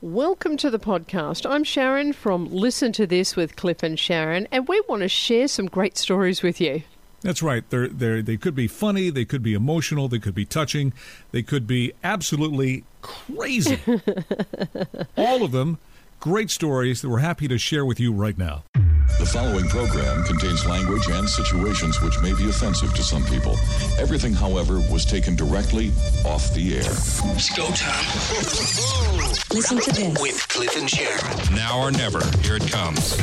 Welcome to the podcast. I'm Sharon from Listen to This with Cliff and Sharon, and we want to share some great stories with you. That's right. They could be funny, they could be emotional, they could be touching, they could be absolutely crazy. All of them, great stories that we're happy to share with you right now. The following program contains language and situations which may be offensive to some people. Everything, however, was taken directly off the air. It's go time. Listen to this With Cliff and Sharon. Now or never. Here it comes.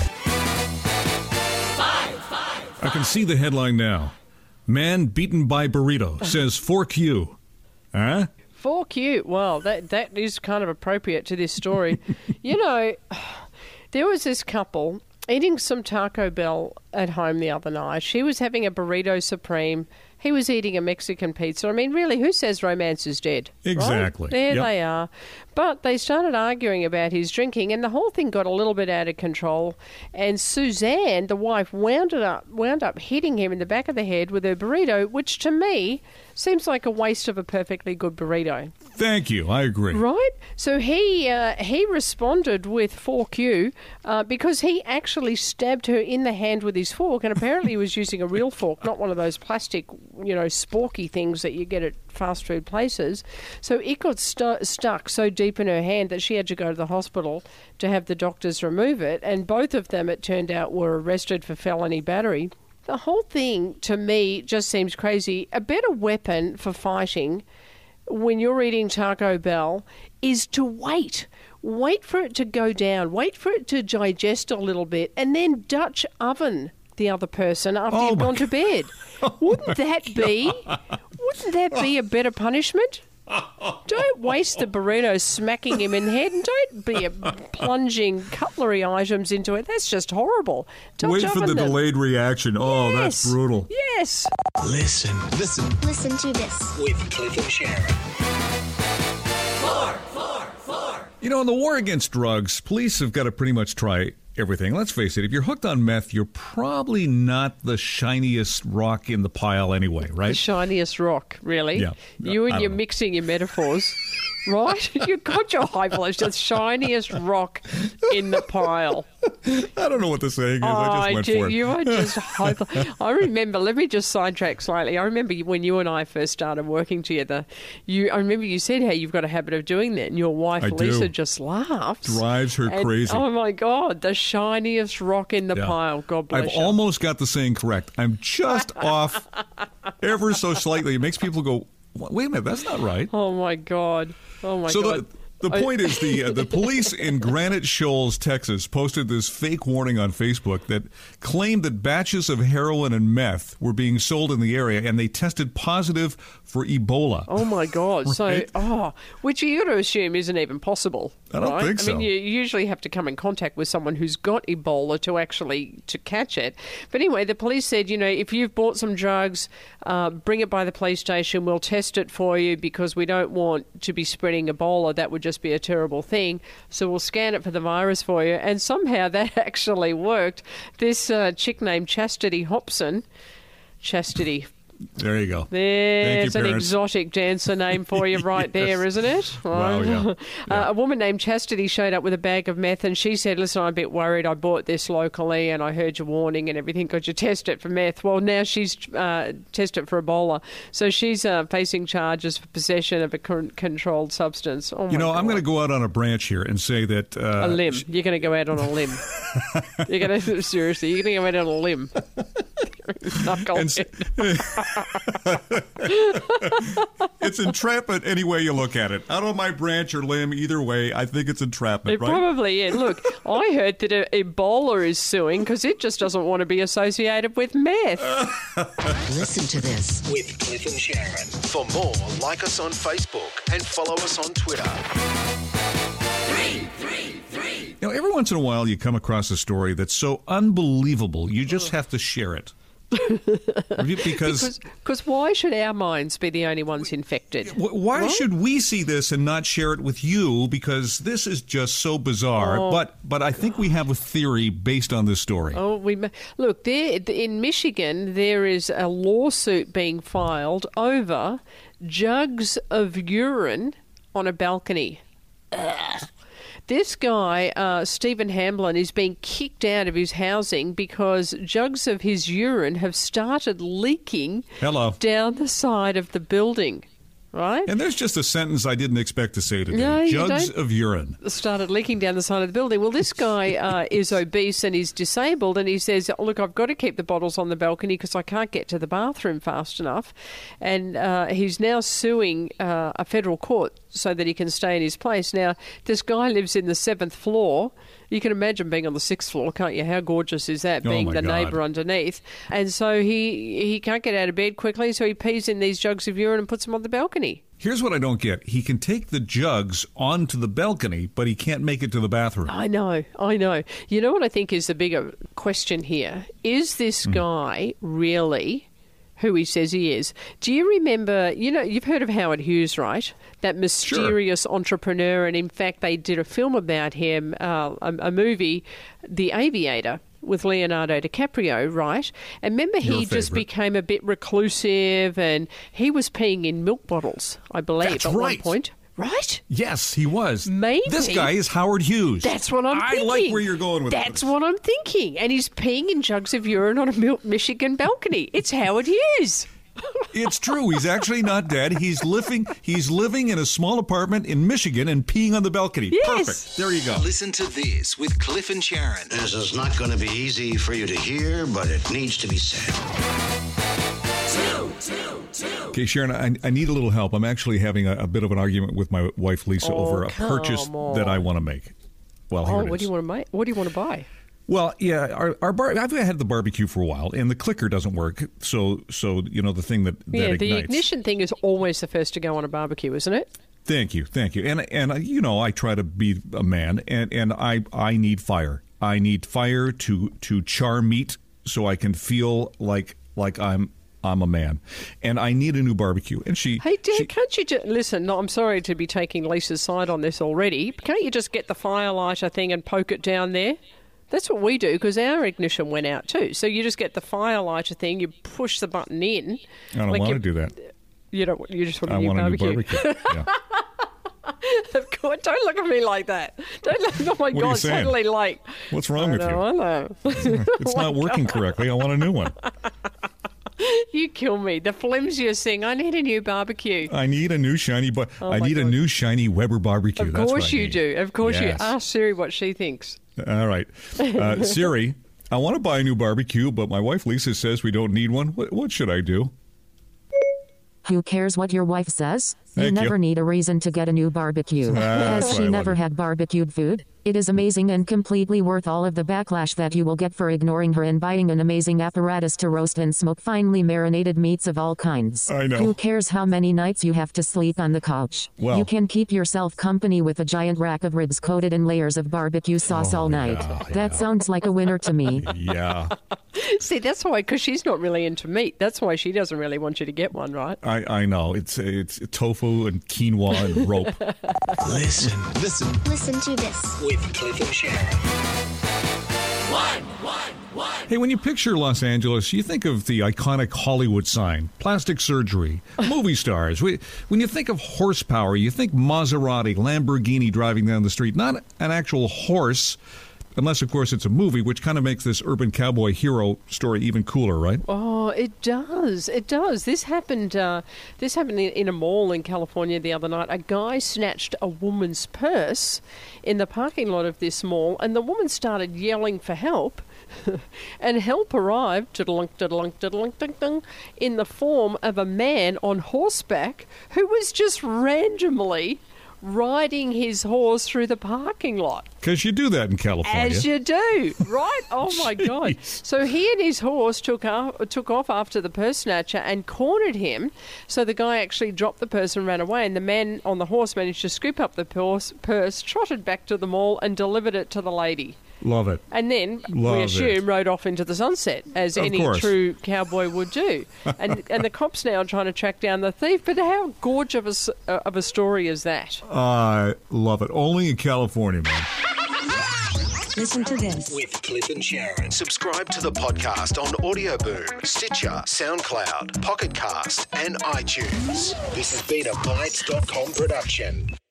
I can see the headline now. Man beaten by burrito, says 4Q. Huh? 4Q. Well, that is kind of appropriate to this story. You know, there was this couple eating some Taco Bell at home the other night. She was having a burrito supreme. He was eating a Mexican pizza. I mean, really, who says romance is dead? Exactly. Right? There they are. But they started arguing about his drinking, and the whole thing got a little bit out of control. And Suzanne, the wife, wound up hitting him in the back of the head with her burrito, which to me seems like a waste of a perfectly good burrito. Thank you. I agree. Right? So he responded with 4Q because he actually stabbed her in the hand with his fork, and apparently he was using a real fork, not one of those plastic, sporky things that you get at fast food places. So it got stuck so deep in her hand that she had to go to the hospital to have the doctors remove it, and both of them, it turned out, were arrested for felony battery. The whole thing, to me, just seems crazy. A better weapon for fighting when you're eating Taco Bell is to wait. Wait for it to go down. Wait for it to digest a little bit, and then Dutch oven the other person after you've gone to bed. Wouldn't that be a better punishment? Don't waste the burrito smacking him in the head, and don't be plunging cutlery items into it. That's just horrible. Wait for the delayed reaction. Oh, yes. That's brutal. Yes. Listen to this with Cliff and Sharon. You know, in the war against drugs, police have got to pretty much try everything. Let's face it, if you're hooked on meth, you're probably not the shiniest rock in the pile anyway, right? The shiniest rock, really? Yeah. You're mixing your metaphors, right? You got your eyeballs, the shiniest rock in the pile. I don't know what the saying is. I just went for it. You are just I remember, let me just sidetrack slightly. I remember when you and I first started working together, I remember you said how you've got a habit of doing that, and your wife, Lisa, just laughs. Drives her crazy. Oh, my God, the shiniest rock in the pile. God bless I've you. almost got the saying correct. I'm just off ever so slightly. It makes people go, wait a minute, that's not right. Oh, my God. Oh, my God. The point is the police in Granite Shoals, Texas, posted this fake warning on Facebook that claimed that batches of heroin and meth were being sold in the area, and they tested positive for Ebola. Oh, my God. Right? So, which you got to assume isn't even possible. I don't think so. I mean, you usually have to come in contact with someone who's got Ebola to catch it. But anyway, the police said, if you've bought some drugs, bring it by the police station. We'll test it for you because we don't want to be spreading Ebola. That would just be a terrible thing. So we'll scan it for the virus for you. And somehow that actually worked. This chick named Chastity Hobson. Chastity. There you go. There's Thank you, an exotic dancer name for you right Yes. there, isn't it? Wow, yeah. A woman named Chastity showed up with a bag of meth, and she said, listen, I'm a bit worried. I bought this locally, and I heard your warning and everything. Could you test it for meth? Well, now she's tested for Ebola. So she's facing charges for possession of a controlled substance. Oh, my God. I'm going to go out on a branch here and say that... a limb. You're going to go out on a limb. You're going to, seriously, you're going to go out on a limb. It's entrapment any way you look at it. Out on my branch or limb, either way, I think it's entrapment, It right? probably is. Look, I heard that Ebola is suing because it just doesn't want to be associated with meth. Listen to this With Cliff and Sharon. For more, like us on Facebook and follow us on Twitter. Every once in a while you come across a story that's so unbelievable, you just have to share it. Because why should our minds be the only ones infected? Why should we see this and not share it with you? Because this is just so bizarre. But I think we have a theory based on this story. Look, in Michigan, there is a lawsuit being filed over jugs of urine on a balcony. Ugh. This guy, Stephen Hamblin, is being kicked out of his housing because jugs of his urine have started leaking down the side of the building. Right? And there's just a sentence I didn't expect to say today. No, you jugs don't. of urine. Started leaking down the side of the building. Well, this guy is obese and he's disabled, and he says, look, I've got to keep the bottles on the balcony because I can't get to the bathroom fast enough. And he's now suing a federal court so that he can stay in his place. Now, this guy lives in the 7th floor. You can imagine being on the 6th floor, can't you? How gorgeous is that, being the neighbour underneath? And so he can't get out of bed quickly, so he pees in these jugs of urine and puts them on the balcony. Here's what I don't get. He can take the jugs onto the balcony, but he can't make it to the bathroom. I know. You know what I think is the bigger question here? Is this guy really who he says he is? Do you remember, you've heard of Howard Hughes, right? That mysterious entrepreneur, and in fact they did a film about him, a movie, The Aviator, with Leonardo DiCaprio, right? And remember, he just became a bit reclusive, and he was peeing in milk bottles, I believe, one point. Right? Yes, he was. Maybe. This guy is Howard Hughes. That's what I'm thinking. I like where you're going with That's what I'm thinking. And he's peeing in jugs of urine on a Michigan balcony. It's Howard Hughes. It's true. He's actually not dead. He's living in a small apartment in Michigan and peeing on the balcony. Yes. Perfect. There you go. Listen to this with Cliff and Sharon. This is not going to be easy for you to hear, but it needs to be said. Okay, Sharon, I need a little help. I'm actually having a bit of an argument with my wife, Lisa, over a purchase that I want to make. Well, here it is. What do you want to make? What do you want to buy? Well, yeah, I've had the barbecue for a while, and the clicker doesn't work. So the thing that ignites. The ignition thing is always the first to go on a barbecue, isn't it? Thank you. And I try to be a man, and I need fire. I need fire to char meat so I can feel like I'm a man, and I need a new barbecue. And hey, can't you just listen? No, I'm sorry to be taking Lisa's side on this already. Can't you just get the fire lighter thing and poke it down there? That's what we do, because our ignition went out too. So you just get the fire lighter thing, you push the button in. I don't want to do that. You don't. You just want a new barbecue. New barbecue. Yeah. Of course, don't look at me like that. Don't look. Oh my God! Suddenly, what's wrong with you? I know. It's not working correctly. I want a new one. You kill me. The flimsiest thing. I need a new barbecue. I need a new shiny, I need a new shiny Weber barbecue. Of course you do. Of course you. Ask Siri what she thinks. All right, Siri. I want to buy a new barbecue, but my wife Lisa says we don't need one. What should I do? Who cares what your wife says? Thank You never need a reason to get a new barbecue. Has she never had barbecued food? It is amazing and completely worth all of the backlash that you will get for ignoring her and buying an amazing apparatus to roast and smoke finely marinated meats of all kinds. I know. Who cares how many nights you have to sleep on the couch? Well, you can keep yourself company with a giant rack of ribs coated in layers of barbecue sauce all night. That sounds like a winner to me. Yeah. See, that's why, because she's not really into meat. That's why she doesn't really want you to get one, right? I know. It's tofu and quinoa and rope. Listen to this. with Cliff and Sharon. Hey, when you picture Los Angeles, you think of the iconic Hollywood sign, plastic surgery, movie stars. When you think of horsepower, you think Maserati, Lamborghini driving down the street, not an actual horse. Unless, of course, it's a movie, which kind of makes this urban cowboy hero story even cooler, right? Oh, it does. It does. This happened in a mall in California the other night. A guy snatched a woman's purse in the parking lot of this mall, and the woman started yelling for help. And help arrived in the form of a man on horseback who was just randomly riding his horse through the parking lot. Because you do that in California. As you do, right? Oh, my God. So he and his horse took off after the purse snatcher and cornered him. So the guy actually dropped the purse and ran away, and the man on the horse managed to scoop up the purse, trotted back to the mall and delivered it to the lady. Love it. And then, we assume, rode off into the sunset, as any true cowboy would do. And the cops now are trying to track down the thief. But how gorgeous of a story is that? I love it. Only in California, man. Listen to this. With Cliff and Sharon. Subscribe to the podcast on Audio Boom, Stitcher, SoundCloud, Pocket Cast, and iTunes. This has been a Bytes.com production.